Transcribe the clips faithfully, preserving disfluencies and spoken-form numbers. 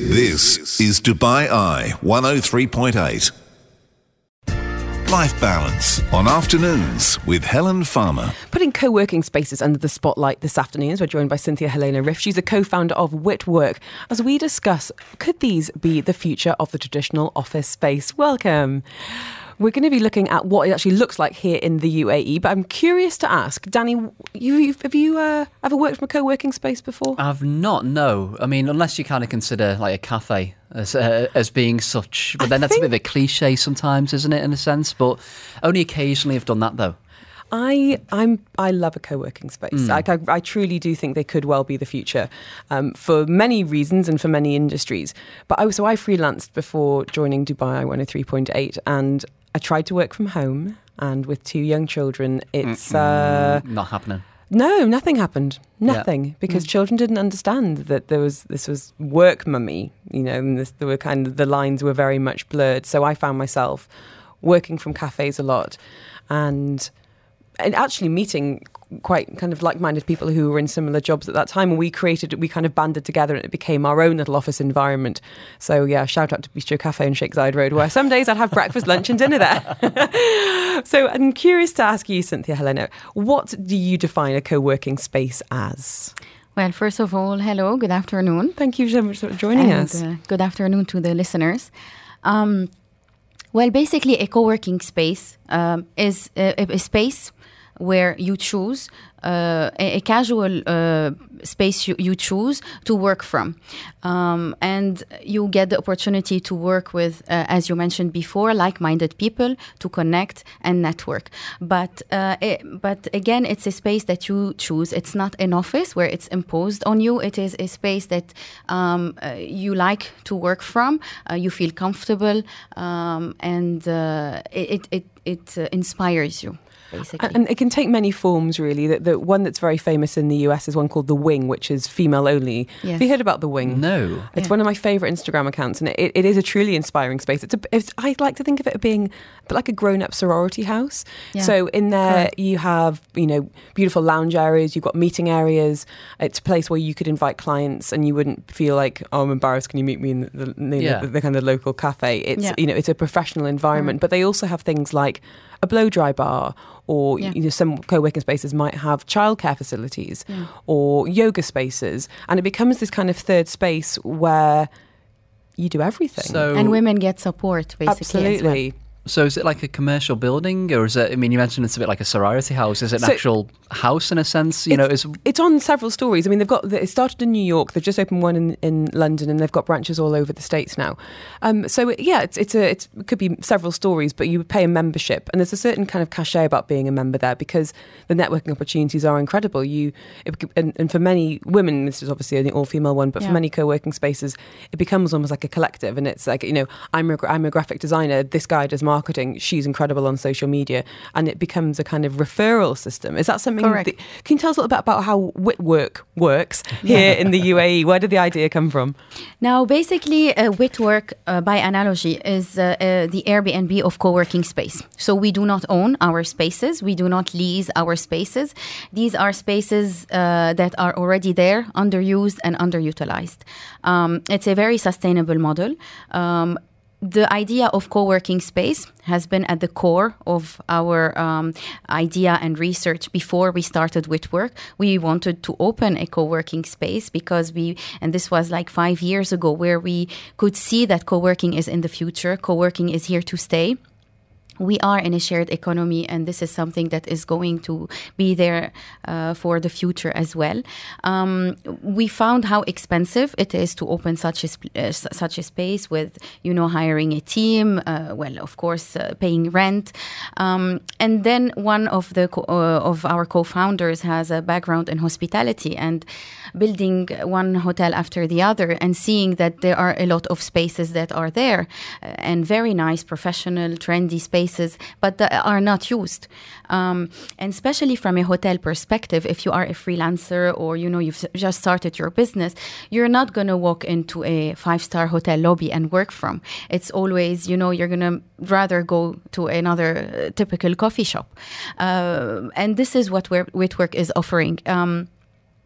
This is Dubai Eye one oh three point eight. Life Balance on Afternoons with Helen Farmer. Putting co-working spaces under the spotlight this afternoon as we're joined by Cynthia Helena Riff. She's a co-founder of Whitwork. As we discuss, could these be the future of the traditional office space? Welcome. We're going to be looking at what it actually looks like here in the U A E, but I'm curious to ask, Danny, you, have you uh, ever worked from a co-working space before? I've not, no. I mean, unless you kind of consider like a cafe as uh, as being such. But then I that's think... a bit of a cliche sometimes, isn't it, in a sense? But only occasionally I've done that, though. I I'm I love a co-working space. Mm. Like I, I truly do think they could well be the future, um, for many reasons and for many industries. But I so I freelanced before joining Dubai one oh three point eight, and I tried to work from home, and with two young children, it's uh, not happening. No, nothing happened. Nothing, yeah. because mm. children didn't understand that there was this was work mummy, you know, and this, there were kind of the lines were very much blurred. So I found myself working from cafes a lot, and and actually meeting quite kind of like-minded people who were in similar jobs at that time. And we created, we kind of banded together and it became our own little office environment. So yeah, shout out to Bistro Cafe on Sheikh Zayed Road, where some days I'd have breakfast, lunch and dinner there. So I'm curious to ask you, Cynthia Helena, what do you define a co-working space as? Well, first of all, hello, good afternoon. Thank you so much for joining and, us. Uh, good afternoon to the listeners. Um, well, basically a co-working space um, is a, a space where you choose uh, a, a casual uh, space you, you choose to work from. Um, and you get the opportunity to work with, uh, as you mentioned before, like-minded people to connect and network. But uh, it, but again, it's a space that you choose. It's not an office where it's imposed on you. It is a space that um, uh, you like to work from. Uh, you feel comfortable, um, and uh, it, it, it uh, inspires you. Basically. And it can take many forms, really. The, the one that's very famous in the U S is one called The Wing, which is female only. Yes. Have you heard about The Wing? No. It's yeah. one of my favourite Instagram accounts, and it, it is a truly inspiring space. It's, a, it's I like to think of it as being a bit like a grown-up sorority house. Yeah. So in there, Correct. you have, you know, beautiful lounge areas. You've got meeting areas. It's a place where you could invite clients, and you wouldn't feel like, oh, I'm embarrassed. Can you meet me in the, the, yeah. the, the kind of local cafe? It's yeah. you know, it's a professional environment. Mm. But they also have things like a blow-dry bar, or yeah. you know, some co-working spaces might have childcare facilities yeah. or yoga spaces, and it becomes this kind of third space where you do everything. So, and women get support, basically. Absolutely. As well. So is it like a commercial building, or is it, I mean, you mentioned it's a bit like a sorority house. Is it an So actual house in a sense? You it's, know, is it's on several stories. I mean, they've got, it started in New York, they've just opened one in, in London, and they've got branches all over the States now. Um, so yeah, it's, it's a, it's, it could be several stories, but you pay a membership, and there's a certain kind of cachet about being a member there, because the networking opportunities are incredible. You it, and, and for many women, this is obviously an all-female one, but yeah. for many co-working spaces, it becomes almost like a collective, and it's like, you know, I'm a, I'm a graphic designer, this guy does marketing, she's incredible on social media, and it becomes a kind of referral system. Is that something Correct. that, can you tell us a little bit about how Whitwork works here in the U A E? Where did the idea come from? Now, basically, uh, Whitwork, uh, by analogy, is uh, uh, the Airbnb of co-working space. So we do not own our spaces. We do not lease our spaces. These are spaces uh, that are already there, underused and underutilized. Um, it's a very sustainable model. Um, The idea of co-working space has been at the core of our um, idea and research before we started Whitwork. We wanted to open a co-working space because we, and this was like five years ago, where we could see that co-working is in the future. Co-working is here to stay. We are in a shared economy, and this is something that is going to be there uh, for the future as well. Um, we found how expensive it is to open such a sp- uh, such a space with, you know, hiring a team. Uh, well, of course, uh, paying rent, um, and then one of the co- uh, of our co-founders has a background in hospitality and building one hotel after the other, and seeing that there are a lot of spaces that are there uh, and very nice, professional, trendy spaces. But that are not used. Um, and especially from a hotel perspective, if you are a freelancer or, you know, you've just started your business, you're not going to walk into a five-star hotel lobby and work from. It's always, you know, you're going to rather go to another uh, typical coffee shop. Uh, and this is what we're, Whitwork is offering. Um,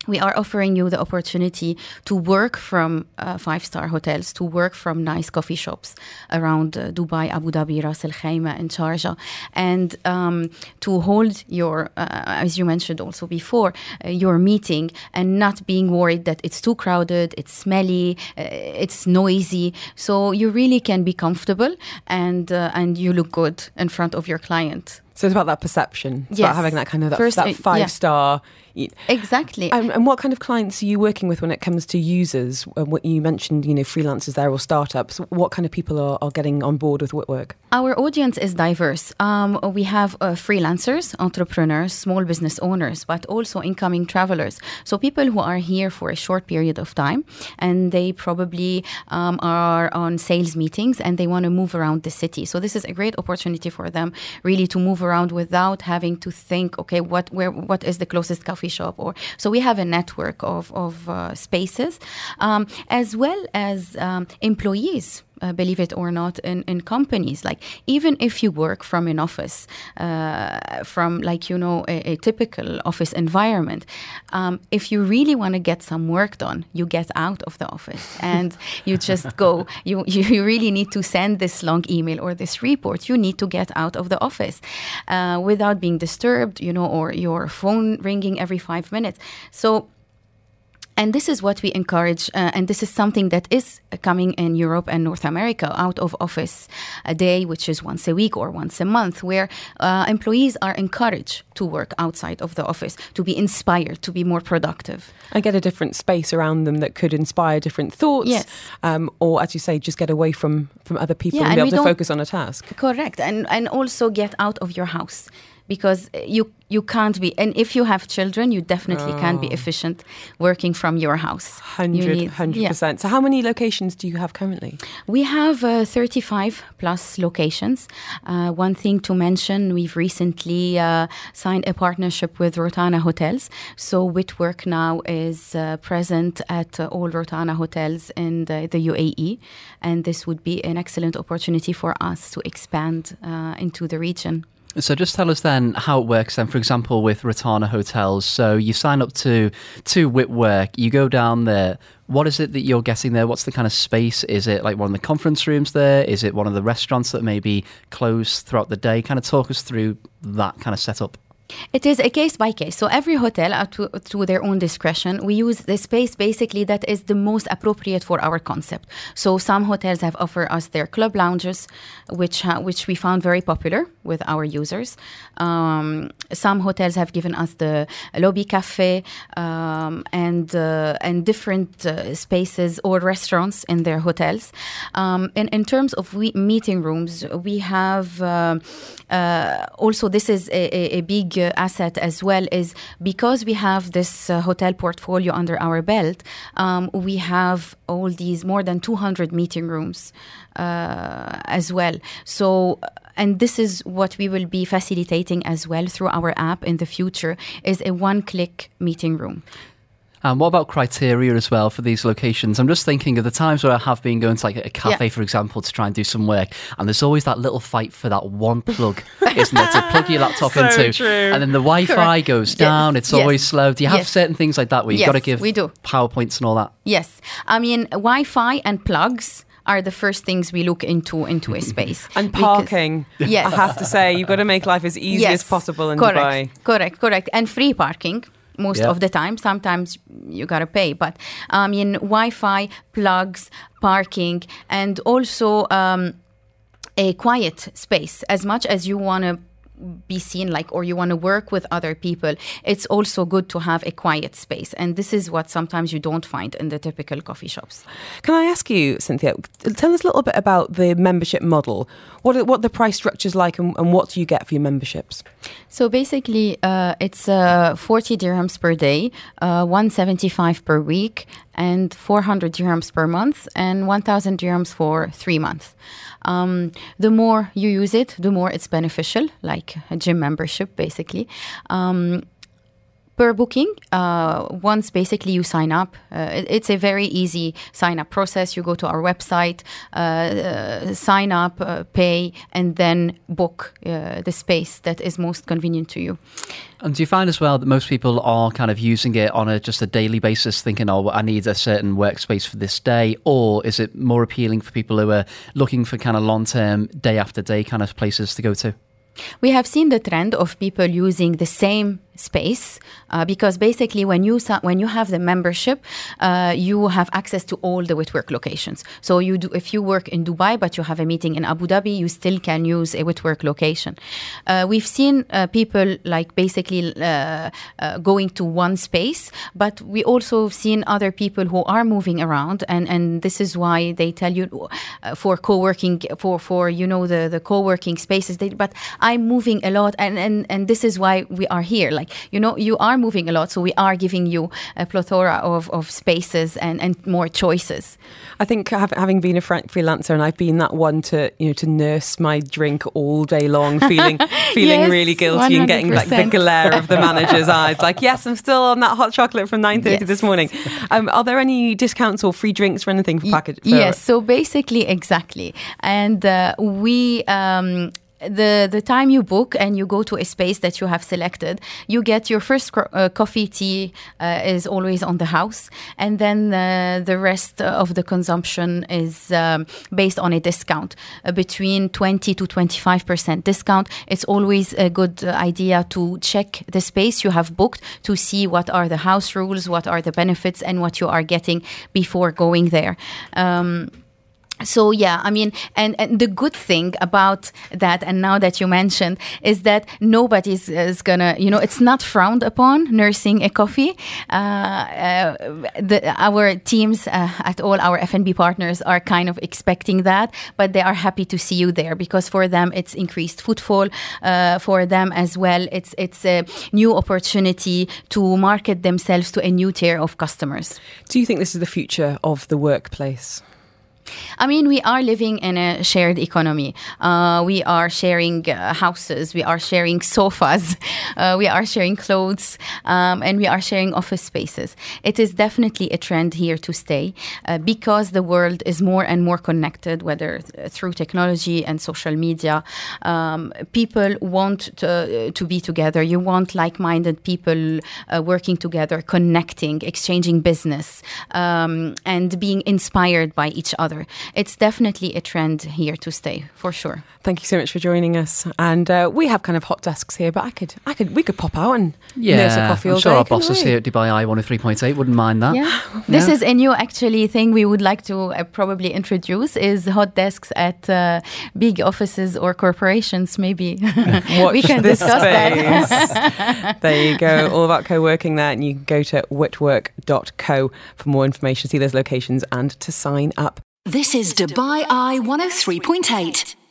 we are offering you the opportunity to work from uh, five-star hotels, to work from nice coffee shops around uh, Dubai, Abu Dhabi, Ras Al Khaimah, and Sharjah, and um, to hold your, uh, as you mentioned also before, uh, your meeting and not being worried that it's too crowded, it's smelly, uh, it's noisy. So you really can be comfortable and uh, and you look good in front of your client. So it's about that perception. It's yes. about having that kind of that, First, that uh, five yeah. star. Exactly. And, and what kind of clients are you working with when it comes to users? Uh, What you mentioned, you know, freelancers there or startups. What kind of people are, are getting on board with Whitwork? Our audience is diverse. Um, we have uh, freelancers, entrepreneurs, small business owners, but also incoming travelers. So people who are here for a short period of time, and they probably um, are on sales meetings and they want to move around the city. So this is a great opportunity for them really to move around without having to think, okay, what where what is the closest coffee shop? Or so we have a network of of uh, spaces, um, as well as um, employees. Uh, believe it or not, in, in companies. Like, even if you work from an office, uh, from like, you know, a, a typical office environment, um, if you really want to get some work done, you get out of the office and you just go. You, you really need to send this long email or this report. You need to get out of the office uh, without being disturbed, you know, or your phone ringing every five minutes. So, and this is what we encourage, uh, and this is something that is coming in Europe and North America, out of office a day, which is once a week or once a month, where uh, employees are encouraged to work outside of the office, to be inspired, to be more productive. And get a different space around them that could inspire different thoughts. Yes. Um, or, as you say, just get away from, from other people Yeah, and be and able we to don't- focus on a task. Correct. And, and also get out of your house. Because you you can't be, and if you have children, you definitely can't be efficient working from your house. one hundred, You need- one hundred yeah. percent. So how many locations do you have currently? We have uh, thirty-five plus locations. Uh, one thing to mention, we've recently uh, signed a partnership with Rotana Hotels. So Whitwork now is uh, present at uh, all Rotana hotels in the, the U A E. And this would be an excellent opportunity for us to expand uh, into the region. So just tell us then how it works then, for example, with Rotana Hotels. So you sign up to, to Whitwork, you go down there. What is it that you're getting there? What's the kind of space? Is it like one of the conference rooms there? Is it one of the restaurants that may be closed throughout the day? Kind of talk us through that kind of setup. It is a case by case. So every hotel, uh, to, to their own discretion, we use the space basically that is the most appropriate for our concept. So some hotels have offered us their club lounges, which ha- which we found very popular with our users. Um, some hotels have given us the lobby cafe um, and uh, and different uh, spaces or restaurants in their hotels. Um, and in terms of we- meeting rooms, we have uh, uh, also this is a, a, a big uh, asset as well, is because we have this uh, hotel portfolio under our belt, um, we have all these more than two hundred meeting rooms uh, as well. So, and this is what we will be facilitating as well through our app in the future, is a one-click meeting room. And what about criteria as well for these locations? I'm just thinking of the times where I have been going to like a cafe, Yeah. for example, to try and do some work. And there's always that little fight for that one plug, isn't there, to plug your laptop So into. true. And then the Wi-Fi Correct. goes Yes. down. It's Yes. always slow. Do you have Yes. certain things like that where you've Yes, got to give we do. PowerPoints and all that? Yes. I mean, Wi-Fi and plugs are the first things we look into into a space. And Because- parking. Yes. I have to say, you've got to make life as easy as possible in correct, Dubai. Correct, correct. And free parking most Yeah. of the time. Sometimes you got to pay. But I mean, Wi-Fi, plugs, parking, and also um, a quiet space. As much as you want to be seen like, or you want to work with other people, it's also good to have a quiet space. And this is what sometimes you don't find in the typical coffee shops. Can I ask you, Cynthia, tell us a little bit about the membership model. What are, what the price structure's like, and, and what do you get for your memberships? So basically, uh, it's uh, forty dirhams per day, uh, one hundred seventy-five per week, and four hundred dirhams per month, and one thousand dirhams for three months. Um, the more you use it, the more it's beneficial, like a gym membership, basically. Um, per booking. Uh, once basically you sign up, uh, it, it's a very easy sign up process. You go to our website, uh, uh, sign up, uh, pay, and then book uh, the space that is most convenient to you. And do you find as well that most people are kind of using it on a just a daily basis, thinking, oh, I need a certain workspace for this day? Or is it more appealing for people who are looking for kind of long-term, day after day kind of places to go to? We have seen the trend of people using the same space uh, because basically when you when you have the membership, uh, you have access to all the Whitwork locations. So you do, if you work in Dubai but you have a meeting in Abu Dhabi, you still can use a Whitwork location. Uh, we've seen uh, people like basically uh, uh, going to one space, but we also have seen other people who are moving around, and, and this is why they tell you uh, for co-working for for you know the the co-working spaces. They, but I'm moving a lot, and and and this is why we are here. Like, you know, you are moving a lot, so we are giving you a plethora of, of spaces and, and more choices. I think having been a freelancer, and I've been that one to, you know, to nurse my drink all day long, feeling feeling yes, really guilty one hundred percent. And getting like the glare of the manager's eyes. Like, yes, I'm still on that hot chocolate from nine thirty yes. this morning. Um, are there any discounts or free drinks or anything for package? For yes, so basically, exactly. And uh, we... Um, The the time you book and you go to a space that you have selected, you get your first uh, coffee, tea uh, is always on the house. And then uh, the rest of the consumption is um, based on a discount uh, between twenty to twenty-five percent discount. It's always a good idea to check the space you have booked to see what are the house rules, what are the benefits, and what you are getting before going there. Um, So, yeah, I mean, and, and the good thing about that, and now that you mentioned, is that nobody's is gonna, you know, it's not frowned upon nursing a coffee. Uh, uh, the, our teams uh, at all our F and B partners are kind of expecting that, but they are happy to see you there because for them it's increased footfall. Uh, for them as well, it's it's a new opportunity to market themselves to a new tier of customers. Do you think this is the future of the workplace? I mean, we are living in a shared economy. Uh, we are sharing uh, houses, we are sharing sofas, uh, we are sharing clothes, um, and we are sharing office spaces. It is definitely a trend here to stay uh, because the world is more and more connected, whether th- through technology and social media. Um, people want to, uh, to be together. You want like-minded people uh, working together, connecting, exchanging business, um, and being inspired by each other. It's definitely a trend here to stay, for sure. Thank you so much for joining us. And uh, we have kind of hot desks here, but I could, I could, we could pop out and yeah, nurse a coffee all I'm sure day, our bosses we? here at Dubai Eye one oh three point eight wouldn't mind that. Yeah. Yeah. This is a new actually thing we would like to uh, probably introduce is hot desks at uh, big offices or corporations. Maybe we can this discuss space. that. There you go. All about co-working there, and you can go to whitwork dot co for more information, see those locations, and to sign up. This is Dubai Eye one oh three point eight.